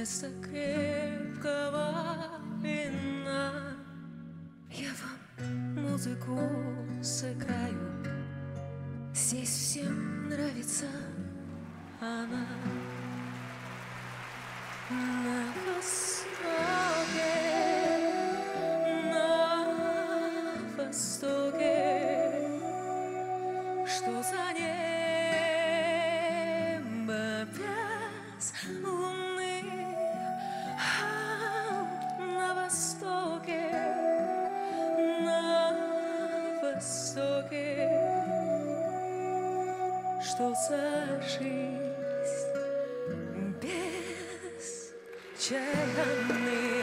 вместо крепкого вина. Я вам музыку сыграю, здесь всем нравится она. На востоке, что за небо без луны, на востоке, что за жизнь без чайханы.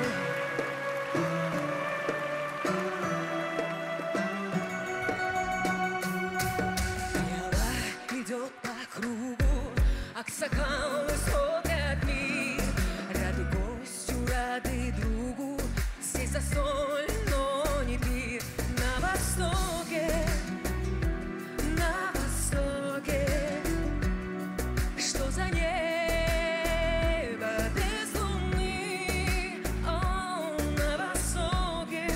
Идет по кругу, аксакалы смотрят мир. Рады гостю, рады другу, здесь застоль, но не пир. На востоке, что за небо без луны. О, на востоке,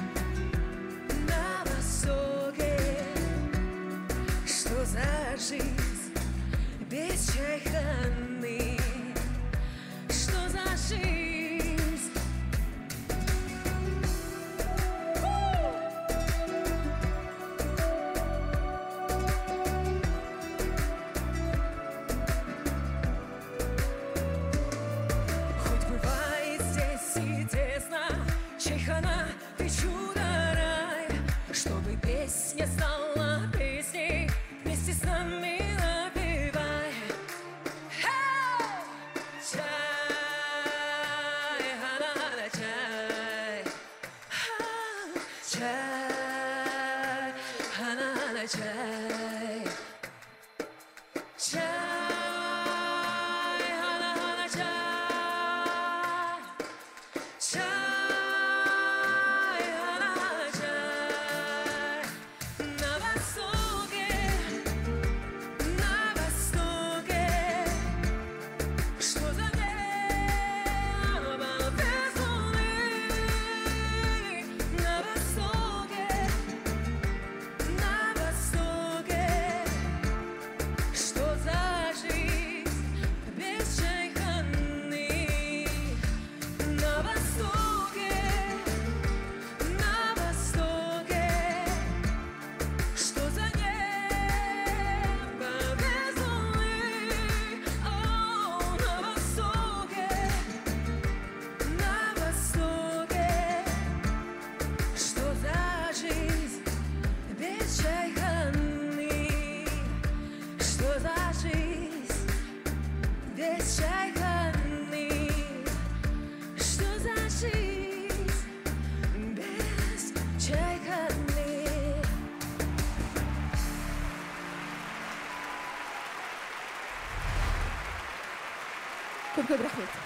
что за жизнь без чайханы, что за жизнь. Хоть бывает здесь и тесно, чайхана, ты чудо-рай, чтобы песня стала песней, вместе с нами напевай. Чай, чай, чай, хана, чай, чай, хана, чай, чай, хана, чай. На востоке, что за небо без луны. На востоке, что за жизнь без чайханы. На востоке, что за небо без луны. О, на востоке, что за жизнь без чайханы. Что за жизнь без чайханы. Что за жизнь без чайханы. Көп-көп рахмет.